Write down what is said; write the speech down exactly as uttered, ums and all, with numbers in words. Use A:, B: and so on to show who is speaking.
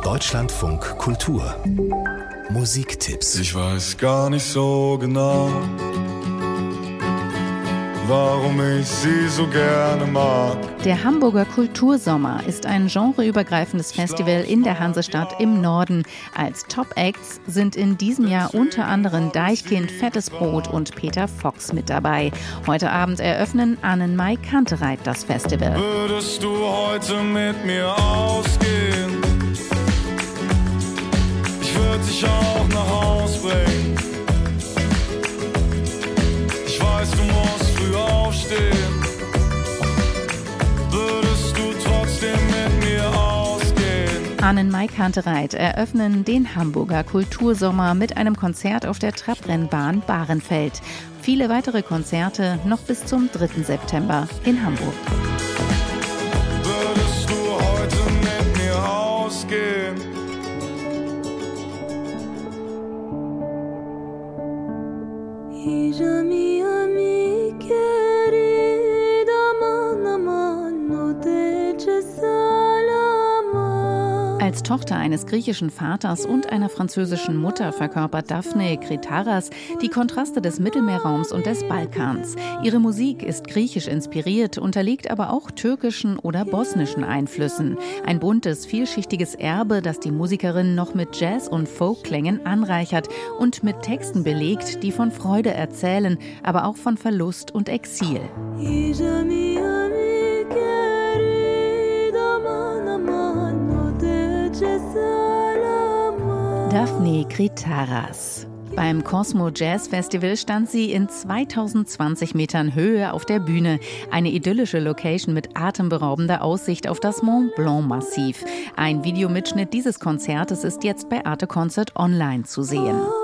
A: Deutschlandfunk Kultur Musiktipps.
B: Ich weiß gar nicht so genau, warum ich sie so gerne mag.
C: Der Hamburger Kultursommer ist ein genreübergreifendes Festival in der Hansestadt im Norden. Als Top-Acts sind in diesem Jahr unter anderem Deichkind, Fettes Brot und Peter Fox mit dabei. Heute Abend eröffnen Annenmai Kantereit das Festival.
B: Würdest du heute mit mir ausgehen? Ich würde dich auch nach Haus bringen. Ich weiß, du musst früh aufstehen. Würdest du trotzdem mit mir ausgehen?
C: Annenmai Kantereit eröffnen den Hamburger Kultursommer mit einem Konzert auf der Trabrennbahn Bahrenfeld. Viele weitere Konzerte noch bis zum dritten September in Hamburg.
B: Würdest du heute mit mir ausgehen?
C: Als Tochter eines griechischen Vaters und einer französischen Mutter verkörpert Daphne Kritaras die Kontraste des Mittelmeerraums und des Balkans. Ihre Musik ist griechisch inspiriert, unterliegt aber auch türkischen oder bosnischen Einflüssen. Ein buntes, vielschichtiges Erbe, das die Musikerin noch mit Jazz- und Folkklängen anreichert und mit Texten belegt, die von Freude erzählen, aber auch von Verlust und Exil. Daphne Kritaras. Beim Cosmo Jazz Festival stand sie in zweitausendzwanzig Metern Höhe auf der Bühne. Eine idyllische Location mit atemberaubender Aussicht auf das Mont Blanc Massiv. Ein Videomitschnitt dieses Konzertes ist jetzt bei Arte Concert online zu sehen.